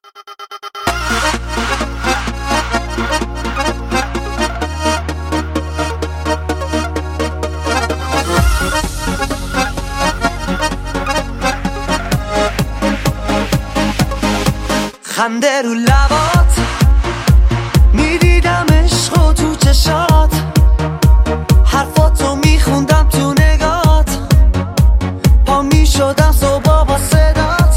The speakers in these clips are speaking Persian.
خنده رو لبات میدیدم عشق و تو چشات، حرفاتو میخوندم تو نگات، پا میشدم صبح با صدات.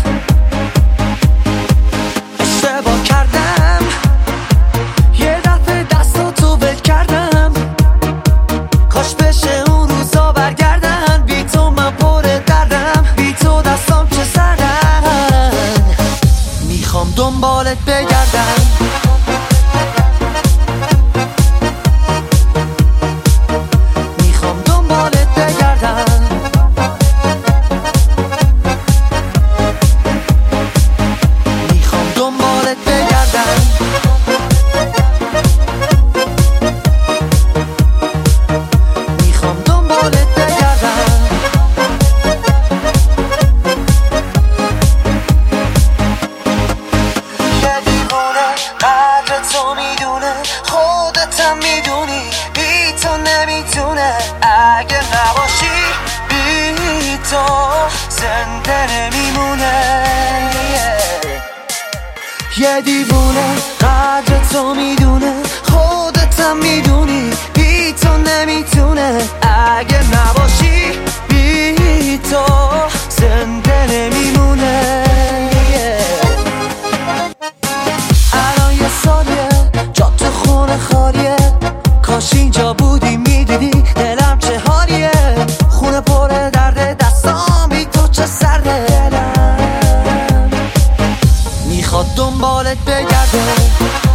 اشتباه کردم یه دفعه دستاتو ول کردم، کاش بشه اون روزا برگردن. بی تو من پر دردم، بی تو دستام چه سردن، میخوام دنبالت بگردم. میخوام دنبالت بگردم. میخوام دنبالت بگردم. میخوام دنبالت بگردم. یه دیوونه قدر تو میدونه، خودتم میدونی بی تو نمیتونه. اگه نباشی بی تو زنده نمیمونه. یه دیوونه قدر تو میدونه، خودتم میدونی بی تو نمیتونه. اگه نباشی بی تو زنده نمیمونه. الان یه سالیه جا تو خونه خالیه، کاش اینجا بودی میدیدی دلم چه حالیه. خونه پر درده، دستام بی تو چه سرده. دلم میخواد دنبالت بگرده.